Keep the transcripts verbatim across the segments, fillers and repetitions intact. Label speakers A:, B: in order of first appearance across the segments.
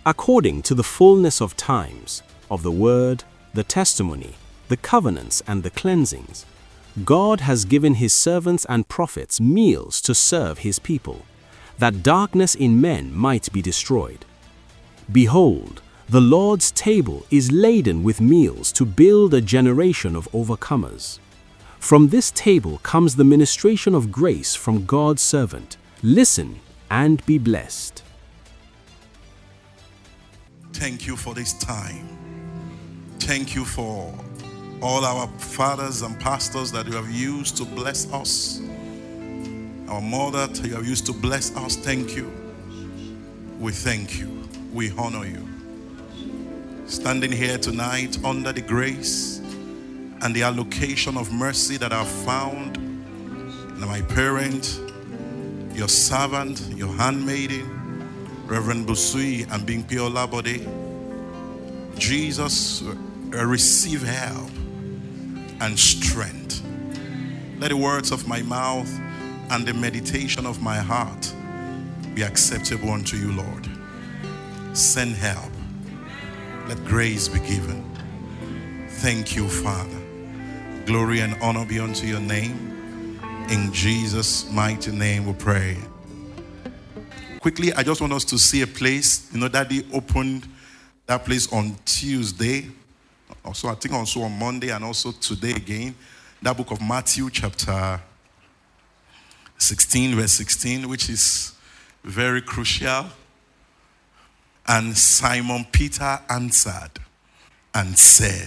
A: according to the fullness of times, of the word, the testimony, the covenants, and the cleansings, God has given his servants and prophets meals to serve his people, that darkness in men might be destroyed. Behold, the Lord's table is laden with meals to build a generation of overcomers. From this table comes the ministration of grace from God's servant. Listen and be blessed.
B: Thank you for this time. Thank you for all our fathers and pastors that you have used to bless us. Our mother that you have used to bless us. Thank you. We thank you. We honor you. Standing here tonight under the grace and the allocation of mercy that I've found in my parent, your servant, your handmaiden, Reverend Busui and Bimpi Olabode. Jesus, receive help and strength. Let the words of my mouth and the meditation of my heart be acceptable unto you, Lord. Send help. Let grace be given. Thank you, Father. Glory and honor be unto your name. In Jesus' mighty name we pray. Quickly, I just want us to see a place. You know, Daddy opened that place on Tuesday. Also, I think also on Monday and also today again. That book of Matthew chapter sixteen, verse sixteen, which is very crucial. And Simon Peter answered and said,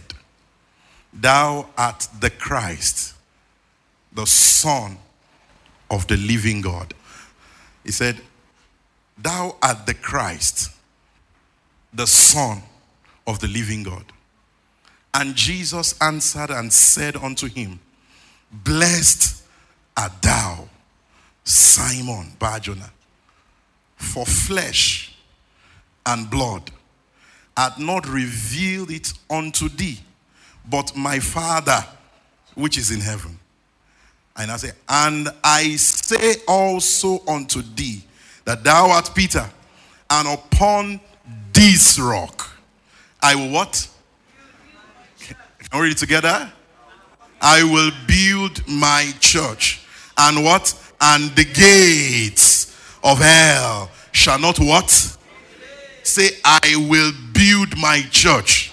B: Thou art the Christ, the Son of the living God. He said, Thou art the Christ, the Son of the living God. And Jesus answered and said unto him, Blessed art thou, Simon Bar-Jonah, for flesh and blood hath not revealed it unto thee, but my Father which is in heaven. And I say, and I say also unto thee, that thou art Peter, and upon this rock I will what? Can we read it together? I will build my church. And what? And the gates of hell shall not what? Say, I will build my church.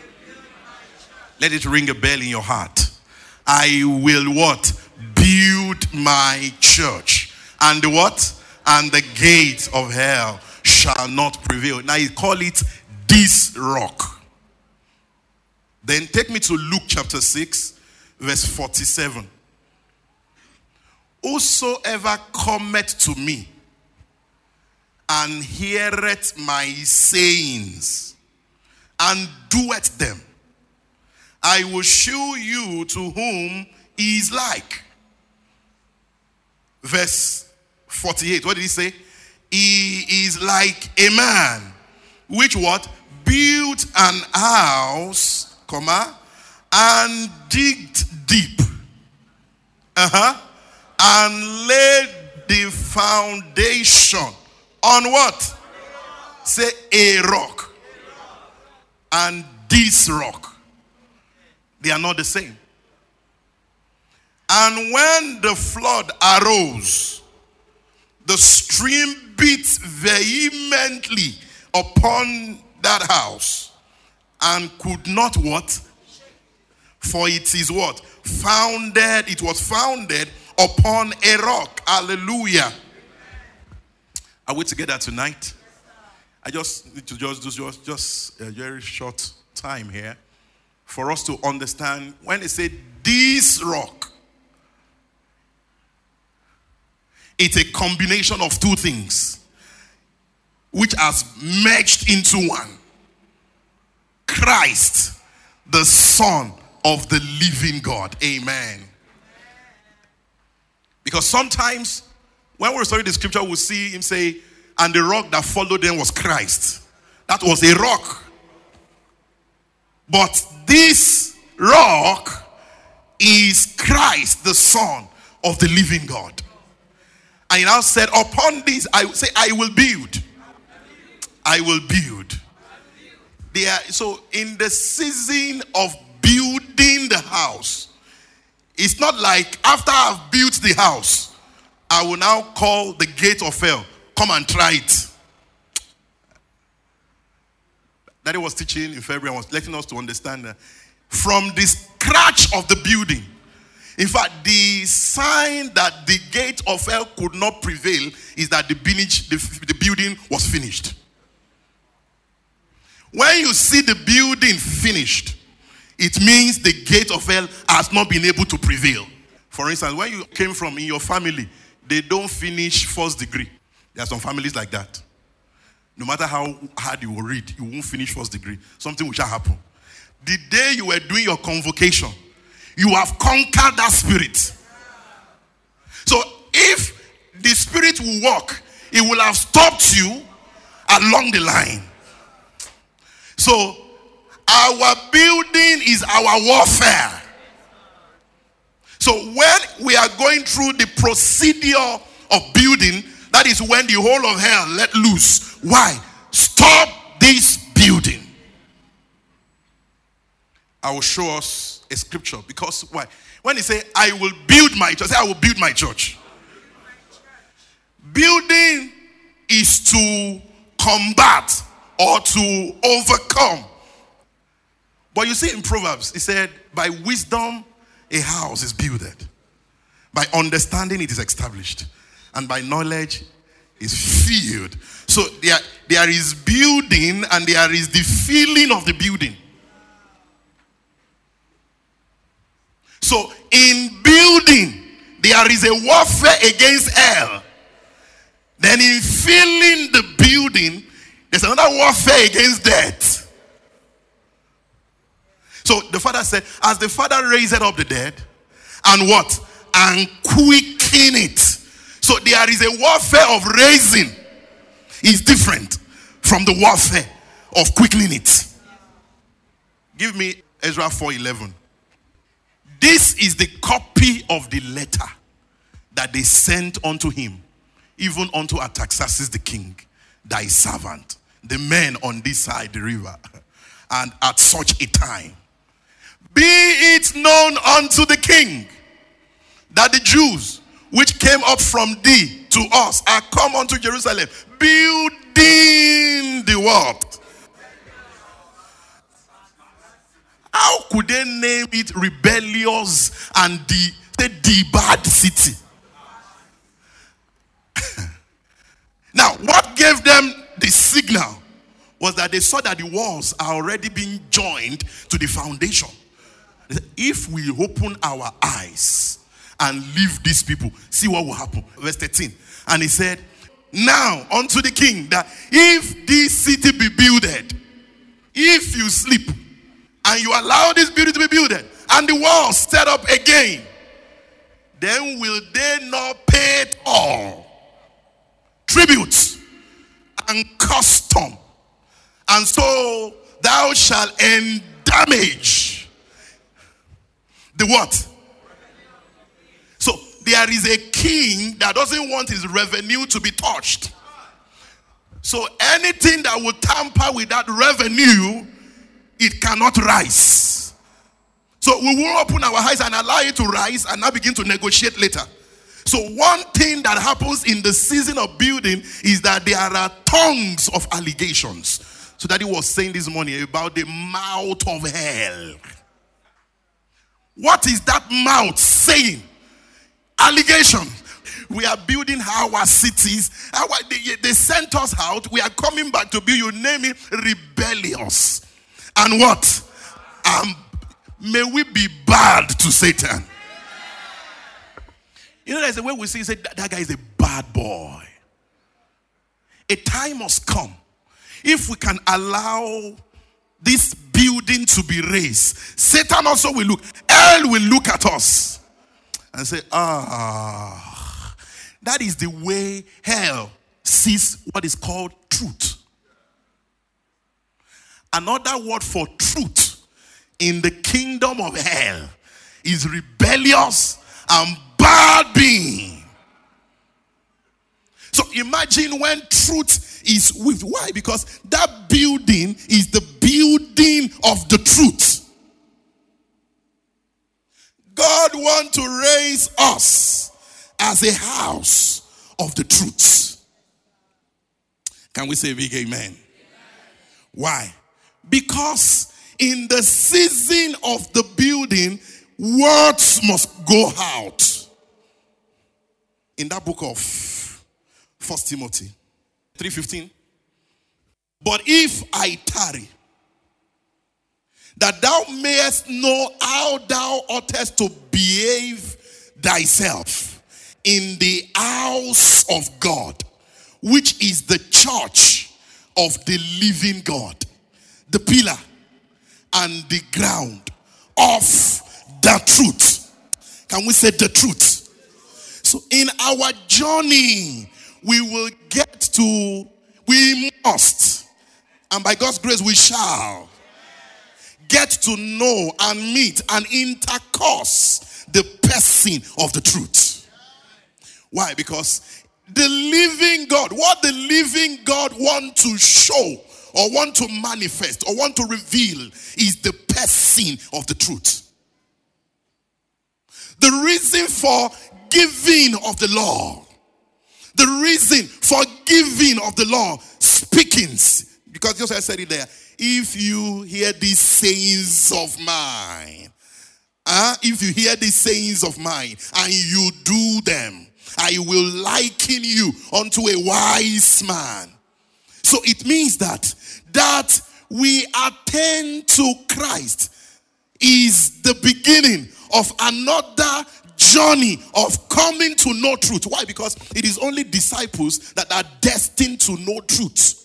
B: Let it ring a bell in your heart. I will what? Build my church. And the what? And the gates of hell shall not prevail. Now you call it this rock. Then take me to Luke chapter six, verse forty-seven. Whosoever cometh to me and heareth my sayings and doeth them, I will show you to whom he is like. Verse forty-eight, what did he say? He is like a man which what? Built an house, comma, and digged deep. Uh-huh. And laid the foundation on what? Say a rock. And this rock. They are not the same. And when the flood arose, the stream beat vehemently upon that house and could not what? For it is what? Founded, it was founded upon a rock. Hallelujah. Are we together tonight? I just need to just do just, just a very short time here for us to understand when they say this rock, it's a combination of two things which has merged into one. Christ, the Son of the living God. Amen. Because sometimes when we study the scripture, we'll see him say, and the rock that followed them was Christ. That was a rock. But this rock is Christ, the Son of the living God. And he now said, upon this, I say, I will build. I I will build. They are, so in the season of building the house, it's not like after I've built the house, I will now call the gate of hell, come and try it. Daddy was teaching in February and was letting us to understand that from the scratch of the building, in fact, the sign that the gate of hell could not prevail is that the building, the, the building was finished. When you see the building finished, it means the gate of hell has not been able to prevail. For instance, when you came from in your family, they don't finish first degree. There are some families like that. No matter how hard you will read, you won't finish first degree. Something will shall happen. The day you were doing your convocation, you have conquered that spirit. So if the spirit will work, it will have stopped you along the line. So our building is our warfare. So when we are going through the procedure of building, that is when the whole of hell let loose. Why? Stop this building. I will show us a scripture. Because why? When he say, I will build my church, say, I will build my church. Building is to combat or to overcome. But you see in Proverbs, he said, by wisdom a house is builded. By understanding it is established. And by knowledge is filled. So there, there is building and there is the filling of the building. So in building, there is a warfare against hell. Then in filling the building, there's another warfare against death. So the Father said, as the Father raised up the dead, and what? And quicken it. So there is a warfare of raising. It's different from the warfare of quickening it. Give me Ezra four eleven. This is the copy of the letter that they sent unto him, even unto Artaxerxes the king, thy servant, the men on this side the river, and at such a time. Be it known unto the king that the Jews which came up from thee to us are come unto Jerusalem, building the what? How could they name it rebellious and the, the, the bad city? Now, what gave them the signal was that they saw that the walls are already being joined to the foundation. They said, if we open our eyes and leave these people, see what will happen. Verse thirteen. And he said, now unto the king, that if this city be builded, if you sleep, and you allow this building to be builded, and the walls set up again, then will they not pay it all? Tributes and custom. And so thou shalt endamage the what? So there is a king that doesn't want his revenue to be touched. So anything that will tamper with that revenue, it cannot rise. So we will open our eyes and allow it to rise and now begin to negotiate later. So one thing that happens in the season of building is that there are tongues of allegations. So Daddy was saying this morning about the mouth of hell. What is that mouth saying? Allegation. We are building our cities. Our, they, they sent us out. We are coming back to build. You name it, rebellious. And what? Um, may we be bad to Satan. You know, there's a way we see, say, that, that guy is a bad boy. A time must come. If we can allow this building to be raised, Satan also will look. Hell will look at us and say, ah, that is the way hell sees what is called truth. Another word for truth in the kingdom of hell is rebellious and bad being. So imagine when truth is with. Why? Because that building is the building of the truth. God wants to raise us as a house of the truth. Can we say big amen? Amen? Why? Because in the season of the building, words must go out. In that book of First Timothy three fifteen. But if I tarry, that thou mayest know how thou oughtest to behave thyself in the house of God, which is the church of the living God, the pillar and the ground of the truth. Can we say the truth? So in our journey, we will get to, we must, and by God's grace we shall, get to know and meet and intercourse the person of the truth. Why? Because the living God, what the living God wants to show or want to manifest or want to reveal is the person of the truth. The reason for giving of the law, the reason for giving of the law, speakings, because just I said it there, if you hear these sayings of mine, uh, if you hear these sayings of mine and you do them, I will liken you unto a wise man. So it means that that we attend to Christ is the beginning of another journey of coming to know truth. Why? Because it is only disciples that are destined to know truth.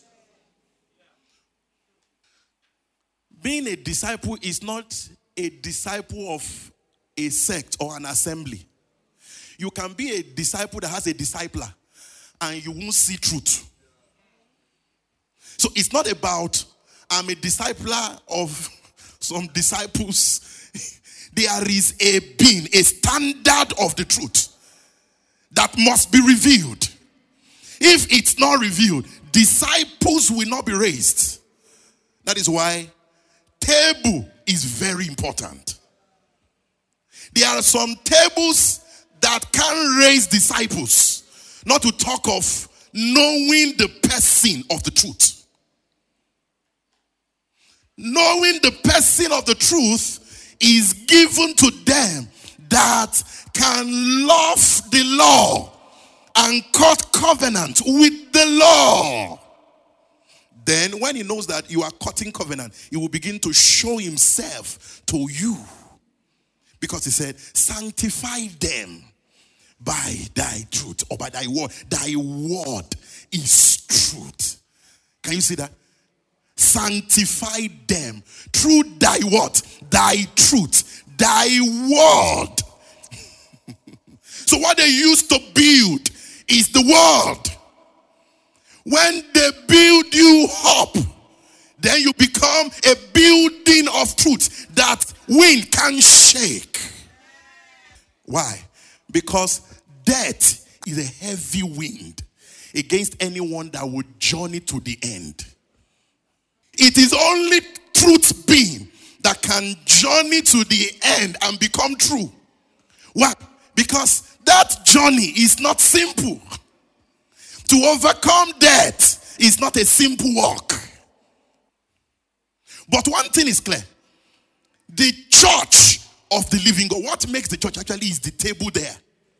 B: Being a disciple is not a disciple of a sect or an assembly. You can be a disciple that has a discipler and you won't see truth. So it's not about I'm a discipler of some disciples. There is a being, a standard of the truth that must be revealed. If it's not revealed, disciples will not be raised. That is why table is very important. There are some tables that can raise disciples, not to talk of knowing the person of the truth. Knowing the person of the truth is given to them that can love the law and cut covenant with the law. Then when he knows that you are cutting covenant, he will begin to show himself to you. Because he said, sanctify them by thy truth or by thy word. Thy word is truth. Can you see that? Sanctify them through thy what? Thy truth. Thy word. So what they used to build is the word. When they build you up, then you become a building of truth that wind can shake. Why? Because death is a heavy wind against anyone that would journey to the end. It is only truth being that can journey to the end and become true. Why? Because that journey is not simple. To overcome death is not a simple walk. But one thing is clear. The church of the living God, what makes the church actually is the table there.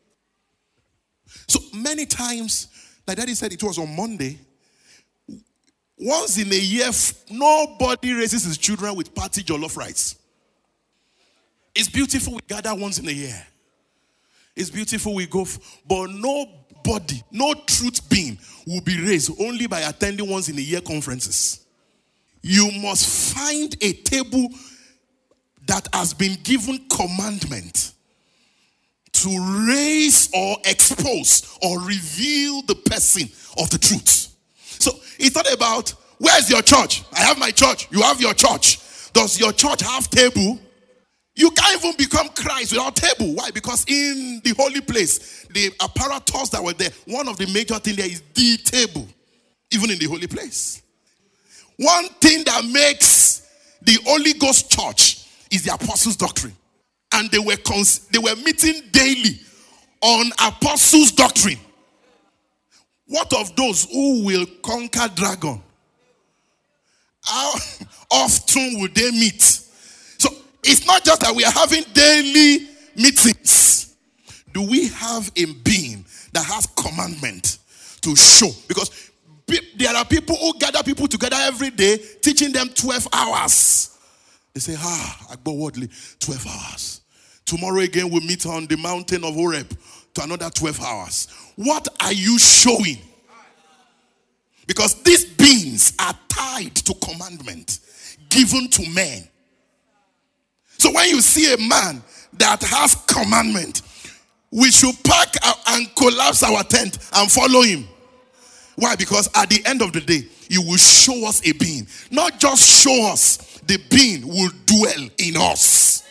B: So many times, like Daddy said, it was on Monday, once in a year, nobody raises his children with party jollof rice. It's beautiful we gather once in a year. It's beautiful we go, f- but nobody, no truth being will be raised only by attending once in a year conferences. You must find a table that has been given commandment to raise or expose or reveal the person of the truth. So it's not about, where's your church? I have my church. You have your church. Does your church have table? You can't even become Christ without table. Why? Because in the holy place, the apparatus that were there, one of the major things there is the table. Even in the holy place. One thing that makes the Holy Ghost church is the apostles' doctrine. And they were cons- they were meeting daily on apostles' doctrine. What of those who will conquer dragon? How often will they meet? So it's not just that we are having daily meetings. Do we have a being that has commandment to show? Because there are people who gather people together every day, teaching them twelve hours. They say, ah, Agbo Wordley, twelve hours. Tomorrow again we'll meet on the mountain of Horeb to another twelve hours. What are you showing? Because these beings are tied to commandment given to men. So when you see a man that has commandment, we should pack and collapse our tent and follow him. Why? Because at the end of the day, you will show us a being. Not just show us, the being will dwell in us.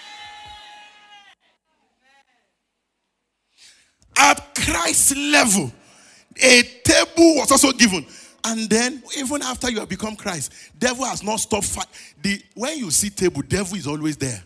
B: At Christ's level, a table was also given. And then, even after you have become Christ, devil has not stopped fighting. When you see table, devil is always there.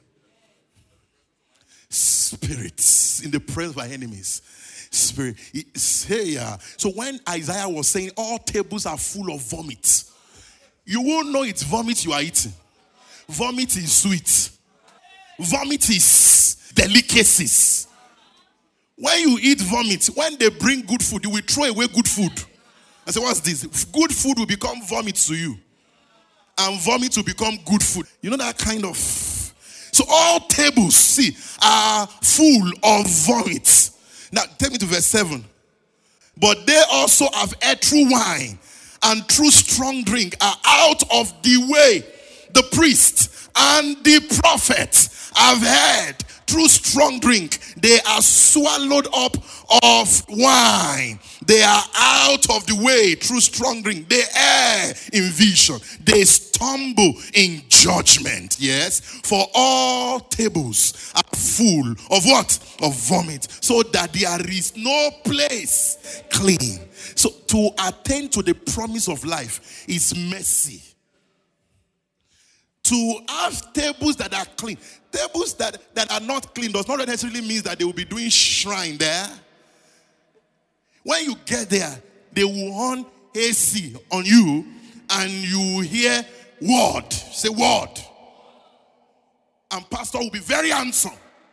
B: Spirits in the presence of our enemies. Spirit. Say, yeah. So when Isaiah was saying all tables are full of vomit, you won't know it's vomit you are eating. Vomit is sweet. Vomit is delicacies. When you eat vomit, when they bring good food, you will throw away good food. I say, what's this? Good food will become vomit to you. And vomit will become good food. You know that kind of... So all tables, see, are full of vomit. Now, take me to verse seven. But they also have had true wine and true strong drink are out of the way. The priest and the prophet have had true strong drink. They are swallowed up of wine. They are out of the way through strong drink. They err in vision. They stumble in judgment. Yes. For all tables are full of what? Of vomit. So that there is no place clean. So to attain to the promise of life is mercy. To have tables that are clean. Tables that, that are not clean does not necessarily mean that they will be doing shrine there. When you get there, they will on A C on you and you will hear word. Say word. And pastor will be very handsome.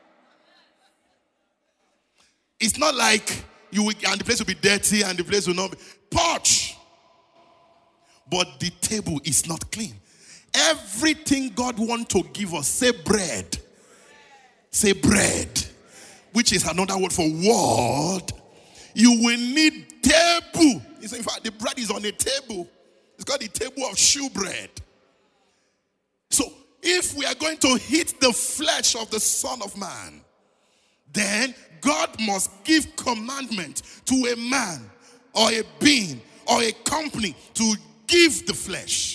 B: It's not like you will, and the place will be dirty and the place will not be porch. But the table is not clean. Everything God wants to give us, say bread. Say bread. Which is another word for word. You will need table. In fact, the bread is on a table. It's called the table of shewbread. So, if we are going to hit the flesh of the Son of Man, then God must give commandment to a man or a being or a company to give the flesh.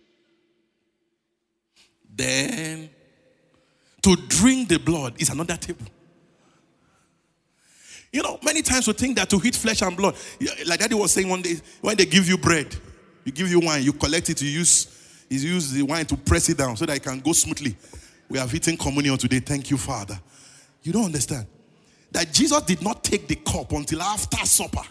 B: Then, to drink the blood is another table. You know, many times we think that to eat flesh and blood, like Daddy was saying one day, when they give you bread, you give you wine, you collect it, you use, you use the wine to press it down so that it can go smoothly. We have eaten communion today. Thank you, Father. You don't understand that Jesus did not take the cup until after supper.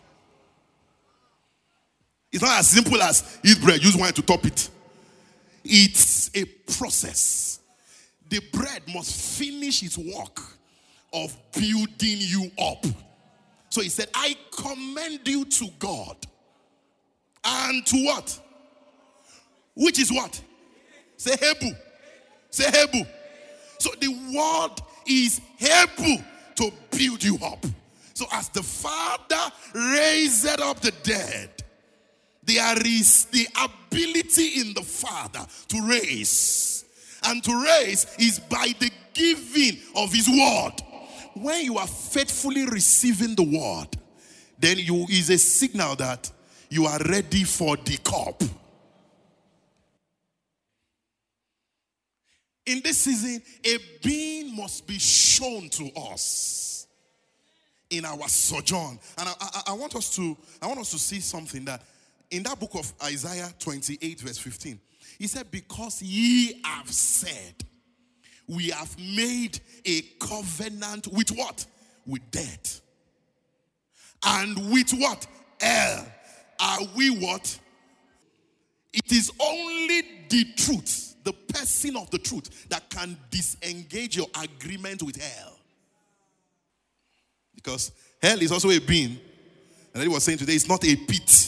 B: It's not as simple as eat bread, use wine to top it. It's a process. The bread must finish its work of building you up. So he said, I commend you to God. And to what? Which is what? Say able. Say able. So the word is able to build you up. So as the Father raised up the dead, there is the ability in the Father to raise. And to raise is by the giving of his word. When you are faithfully receiving the word, then you is a signal that you are ready for the cup. In this season, a being must be shown to us in our sojourn. And I, I, I want us to, I want us to see something that in that book of Isaiah twenty-eight, verse fifteen, he said, because ye have said, we have made a covenant with what? With death. And with what? Hell. Are we what? It is only the truth, the person of the truth, that can disengage your agreement with hell. Because hell is also a being. And he was saying today, it's not a pit.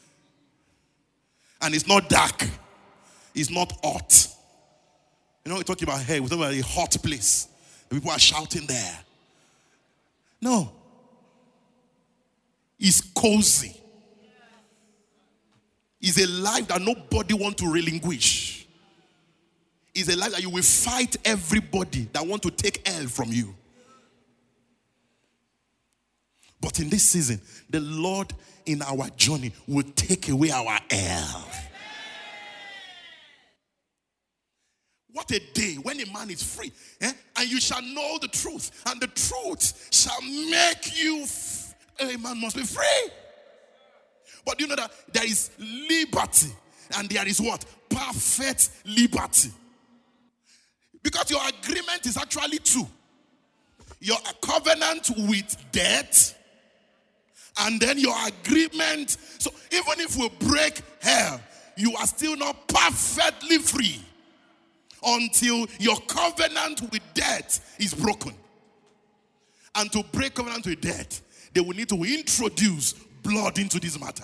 B: And it's not dark. It's not hot. You know, we're talking about hell. We're talking about a hot place. People are shouting there. No. It's cozy. It's a life that nobody wants to relinquish. It's a life that you will fight everybody that want to take hell from you. But in this season, the Lord in our journey will take away our hell. What a day when a man is free. Eh? And you shall know the truth. And the truth shall make you f- a man must be free. But you know that there is liberty. And there is what? Perfect liberty. Because your agreement is actually two. Your covenant with death. And then your agreement. So even if we break hell, you are still not perfectly free. Until your covenant with death is broken. And to break covenant with death, they will need to introduce blood into this matter.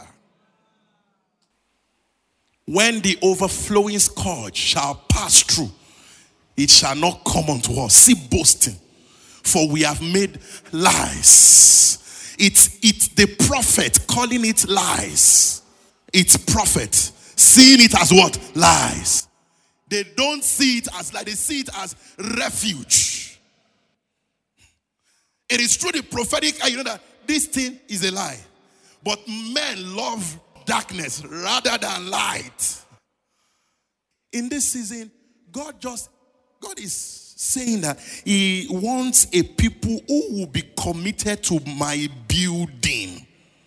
B: When the overflowing scourge shall pass through, it shall not come unto us. See boasting, for we have made lies. It's, it's the prophet calling it lies. It's prophet seeing it as what? Lies. They don't see it as like, they see it as refuge. It is true the prophetic, you know that this thing is a lie. But men love darkness rather than light. In this season, God just, God is saying that he wants a people who will be committed to my building.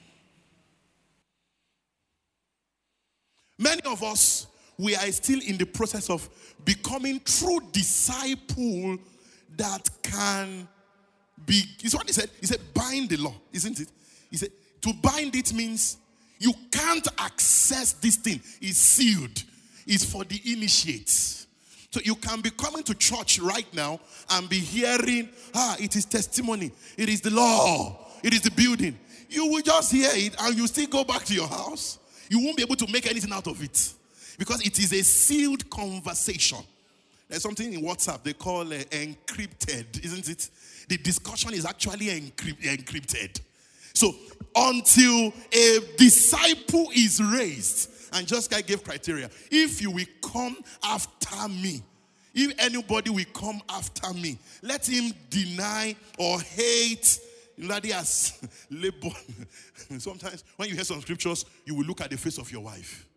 B: Many of us, we are still in the process of becoming true disciple that can be, is what he said. He said, bind the law, isn't it? He said, to bind it means you can't access this thing. It's sealed. It's for the initiates. So you can be coming to church right now and be hearing, ah, it is testimony. It is the law. It is the building. You will just hear it and you still go back to your house. You won't be able to make anything out of it. Because it is a sealed conversation. There's something in WhatsApp they call uh, encrypted, isn't it? The discussion is actually encrypt- encrypted. So until a disciple is raised, and just guy gave criteria. If you will come after me, if anybody will come after me, let him deny or hate. That has labor. Sometimes when you hear some scriptures, you will look at the face of your wife.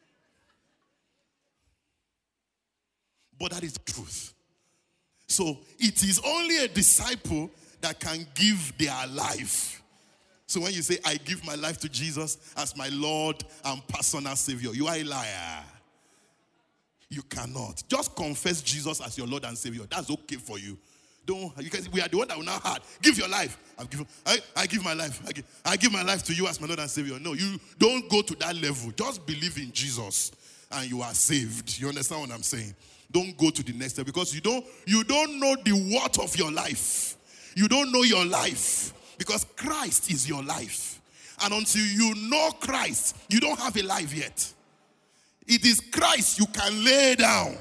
B: But that is the truth. So it is only a disciple that can give their life. So when you say, I give my life to Jesus as my Lord and personal Savior, you are a liar. You cannot. Just confess Jesus as your Lord and Savior. That's okay for you. Don't, you can, we are the one that will now hard. Give your life. I've given, I, I give my life. I give, I give my life to you as my Lord and Savior. No, you don't go to that level. Just believe in Jesus and you are saved. You understand what I'm saying? Don't go to the next step because you don't, you don't know the worth of your life. You don't know your life because Christ is your life. And until you know Christ, you don't have a life yet. It is Christ you can lay down.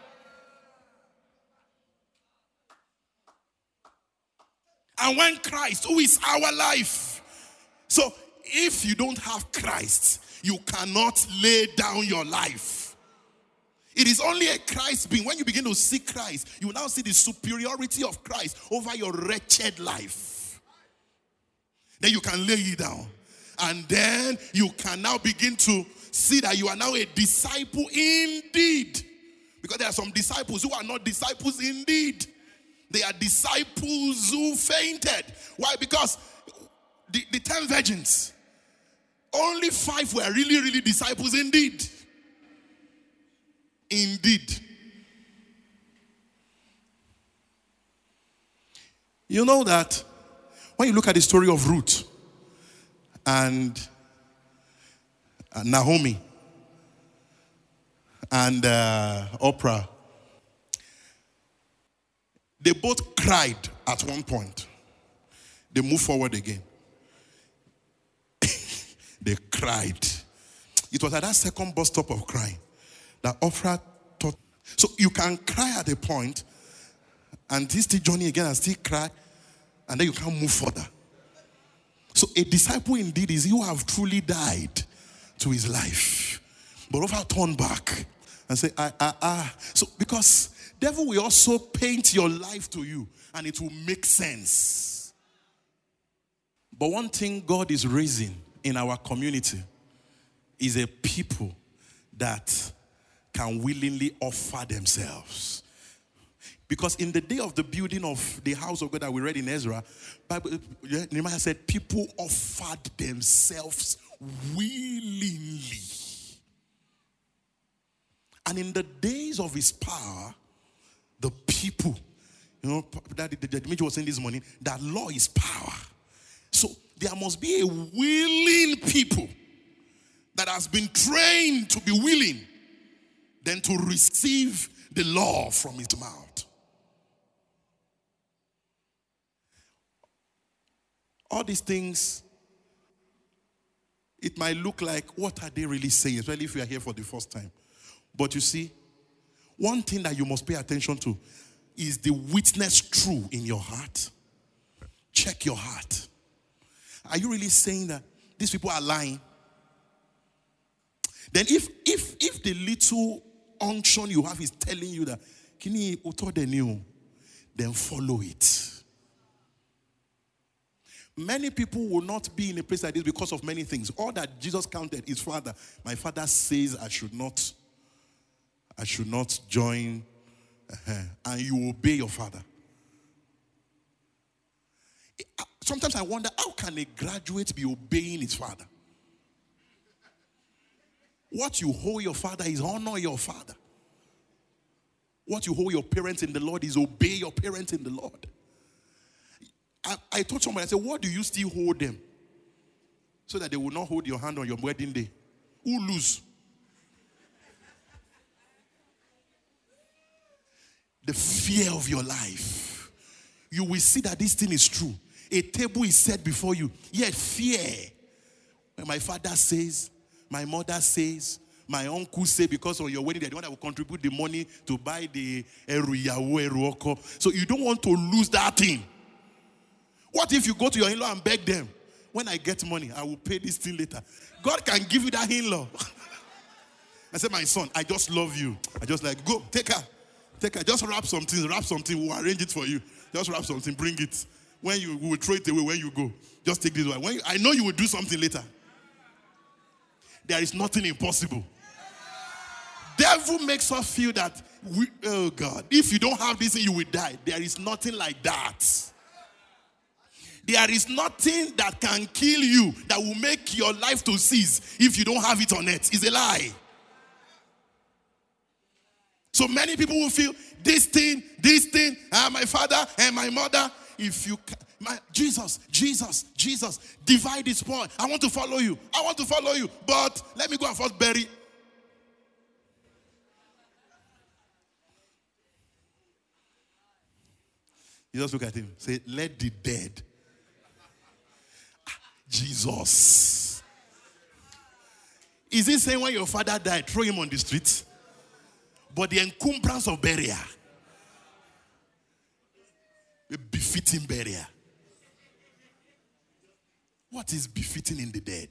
B: And when Christ, who is our life. So if you don't have Christ, you cannot lay down your life. It is only a Christ being. When you begin to see Christ, you will now see the superiority of Christ over your wretched life. Then you can lay it down. And then you can now begin to see that you are now a disciple indeed. Because there are some disciples who are not disciples indeed. They are disciples who fainted. Why? Because the, the ten virgins, only five were really, really disciples indeed. Indeed. You know that when you look at the story of Ruth and uh, Naomi and uh, Oprah, they both cried at one point. They moved forward again. They cried. It was at that second bus stop of crying that Oprah thought. So you can cry at a point and this still journey again and still cry, and then you can't move further. So a disciple indeed is he who have truly died to his life. But Oprah turned back and say, ah, ah, ah. So because devil will also paint your life to you and it will make sense. But one thing God is raising in our community is a people that can willingly offer themselves. Because in the day of the building of the house of God that we read in Ezra, Bible, Nehemiah said people offered themselves willingly. And in the days of his power, the people, you know, that the, the Dimitri was saying this morning, that law is power. So there must be a willing people that has been trained to be willing, then to receive the law from his mouth. All these things, it might look like, what are they really saying, especially if you are here for the first time. But you see, one thing that you must pay attention to is the witness true in your heart. Check your heart. Are you really saying that these people are lying? Then if if if the little unction you have is telling you that, Kini uto de new, then follow it. Many people will not be in a place like this because of many things. All that Jesus counted is, Father, my Father says I should not, I should not join, uh-huh, and you obey your Father. Sometimes I wonder, how can a graduate be obeying his father? What you owe your father is honor your father. What you owe your parents in the Lord is obey your parents in the Lord. I, I told somebody, I said, what do you still hold them? So that they will not hold your hand on your wedding day. Who lose? The fear of your life. You will see that this thing is true. A table is set before you. Yet fear. When my father says, my mother says, my uncle says, because on your wedding day, the one that will contribute the money to buy the eru yawo eru oko. So you don't want to lose that thing. What if you go to your in-law and beg them, when I get money, I will pay this thing later. God can give you that in-law. I said, my son, I just love you. I just like, go, take her. Take her. Just wrap something, wrap something. We'll arrange it for you. Just wrap something, bring it. When you we will throw it away when you go. Just take this one. When you, I know you will do something later. There is nothing impossible. Devil makes us feel that, we, oh God, if you don't have this thing, you will die. There is nothing like that. There is nothing that can kill you that will make your life to cease if you don't have it on earth. It's a lie. So many people will feel this thing, this thing, ah, my father and my mother. If you, my, Jesus, Jesus, Jesus, divide this point. I want to follow you. I want to follow you. But let me go and first bury. You just look at him. Say, let the dead. Jesus. Is he saying when your father died, throw him on the street? But the encumbrance of burial, a befitting burial. What is befitting in the dead?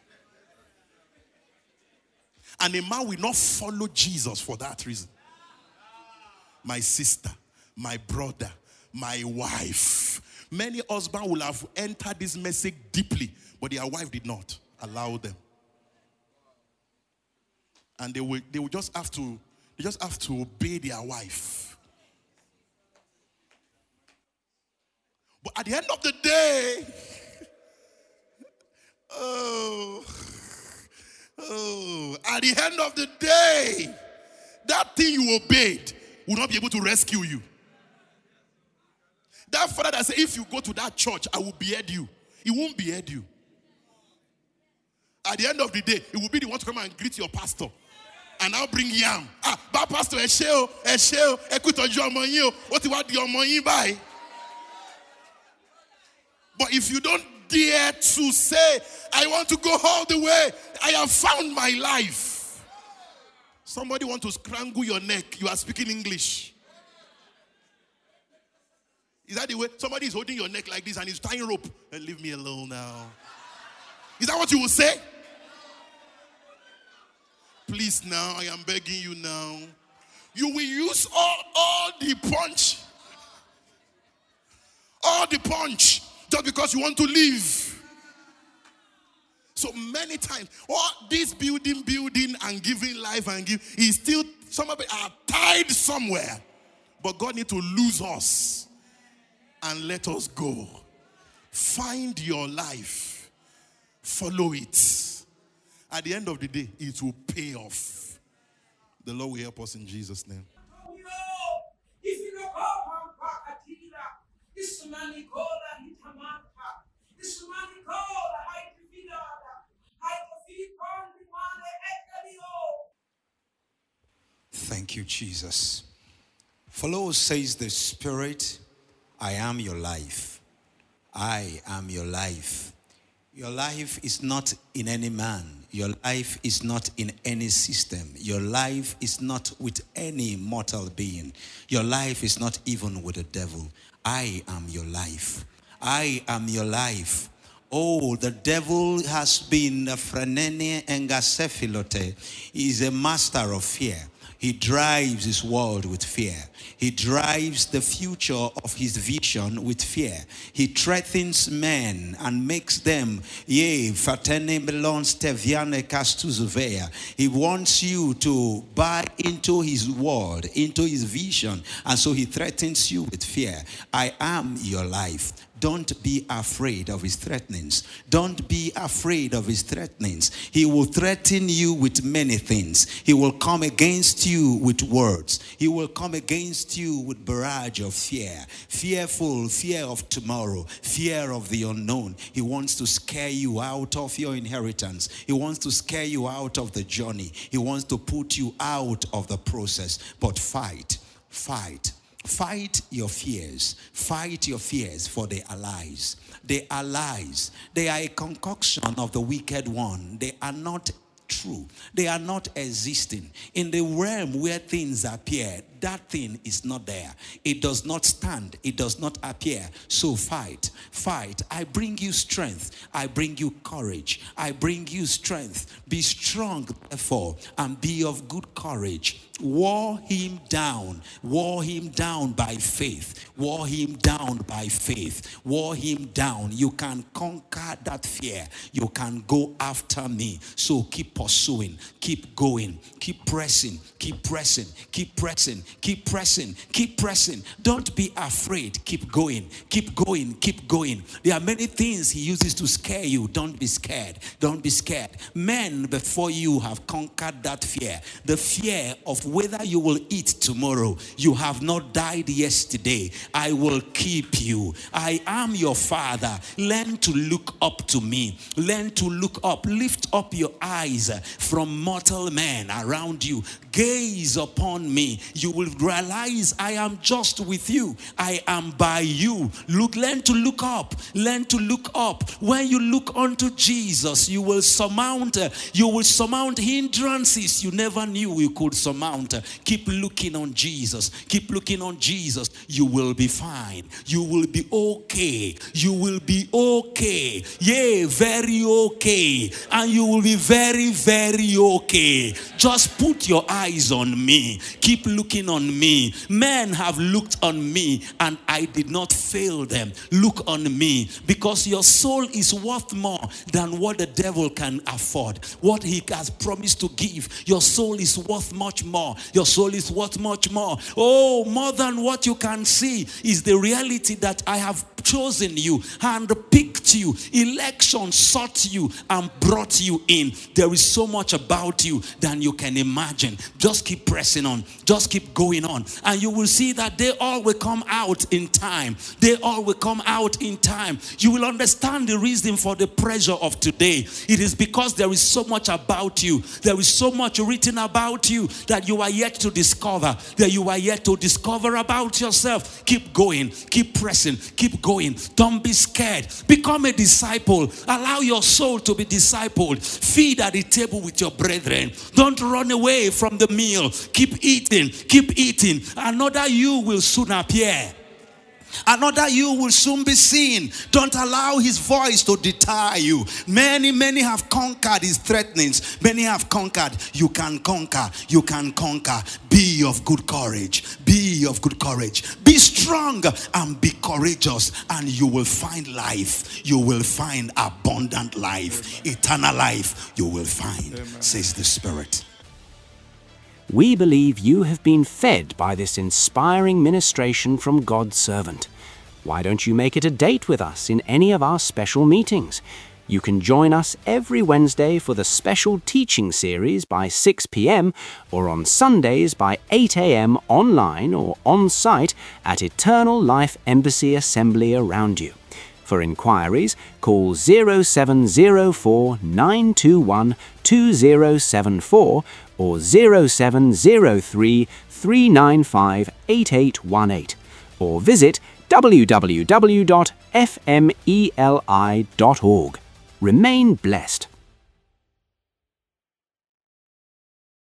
B: And a man will not follow Jesus for that reason. My sister, my brother, my wife. Many husbands will have entered this message deeply, but their wife did not allow them. And they will, they will just have to, They just have to obey their wife. But at the end of the day, oh, oh, at the end of the day, that thing you obeyed will not be able to rescue you. That father that said, if you go to that church, I will behead you. He won't behead you. At the end of the day, it will be the one to come and greet your pastor. And I'll bring yam. Ah, but pastor, a shell, a shell, a quit on your money. What you want your money by? But if you don't dare to say, I want to go all the way, I have found my life. Somebody want to strangle your neck. You are speaking English. Is that the way? Somebody is holding your neck like this and he's tying rope. And leave me alone now. Is that what you will say? Please now, I am begging you now. You will use all, all the punch. All the punch. Just because you want to live. So many times, all this building, building and giving life and give is still, some of it are tied somewhere. But God needs to lose us and let us go. Find your life. Follow it. At the end of the day, it will pay off. The Lord will help us in Jesus' name.
C: Thank you, Jesus. Follow says the Spirit, I am your life. I am your life. Your life is not in any man. Your life is not in any system. Your life is not with any mortal being. Your life is not even with the devil. I am your life. I am your life. Oh, the devil has been a frenene engasephilote. He is a master of fear. He drives his world with fear. He drives the future of his vision with fear. He threatens men and makes them, yea, fatene melons teviane castuzuvea. He wants you to buy into his world, into his vision, and so he threatens you with fear. I am your life. Don't be afraid of his threatenings. Don't be afraid of his threatenings. He will threaten you with many things. He will come against you with words. He will come against you with barrage of fear. Fearful, fear of tomorrow, fear of the unknown. He wants to scare you out of your inheritance. He wants to scare you out of the journey. He wants to put you out of the process. But fight, fight. Fight your fears. Fight your fears, for they are lies. They are lies. They are a concoction of the wicked one. They are not true. They are not existing. In the realm where things appear, that thing is not there. It does not stand. It does not appear. So fight. Fight. I bring you strength. I bring you courage. I bring you strength. Be strong, therefore, and be of good courage. War him down. War him down by faith. War him down by faith. War him down. You can conquer that fear. You can go after me. So keep pursuing. Keep going. Keep pressing. Keep pressing. Keep pressing. Keep pressing. Keep pressing. Don't be afraid. Keep going. Keep going. Keep going. There are many things he uses to scare you. Don't be scared. Don't be scared. Men before you have conquered that fear. The fear of whether you will eat tomorrow. You have not died yesterday. I will keep you. I am your father. Learn to look up to me. Learn to look up. Lift up your eyes from mortal men around you. Gaze upon me. You will realize I am just with you. I am by you. Look, learn to look up. Learn to look up. When you look unto Jesus, you will surmount. You will surmount hindrances you never knew you could surmount. Keep looking on Jesus. Keep looking on Jesus. You will be fine. You will be okay. You will be okay. Yea, very okay. And you will be very, very okay. Just put your eyes on me. Keep looking looking on me. Men have looked on me, and I did not fail them. Look on me, because your soul is worth more than what the devil can afford. What he has promised to give, your soul is worth much more. Your soul is worth much more. Oh, more than what you can see is the reality that I have chosen you and picked you. Election sought you and brought you in. There is so much about you than you can imagine. Just keep pressing on. Just keep going on. And you will see that they all will come out in time. They all will come out in time. You will understand the reason for the pressure of today. It is because there is so much about you. There is so much written about you that you are yet to discover. That you are yet to discover about yourself. Keep going. Keep pressing. Keep going. Don't be scared. Become a disciple. Allow your soul to be discipled. Feed at the table with your brethren. Don't run away from the meal. Keep eating. Keep eating. Another you will soon appear. Another you will soon be seen. Don't allow his voice to deter you. Many, many have conquered his threatenings. Many have conquered. You can conquer. You can conquer. Be of good courage. Be of good courage. Be strong and be courageous, and you will find life. You will find abundant life. Amen. Eternal life you will find, Amen. Says the Spirit.
A: We believe you have been fed by this inspiring ministration from God's servant. Why don't you make it a date with us in any of our special meetings? You can join us every Wednesday for the special teaching series by six p.m. or on Sundays by eight a.m. online or on site at Eternal Life Embassy Assembly around you. For inquiries, call zero seven zero four nine two one two zero seven four or zero seven zero three three nine five eight eight one eight or visit w w w dot f m e l i dot org. Remain blessed.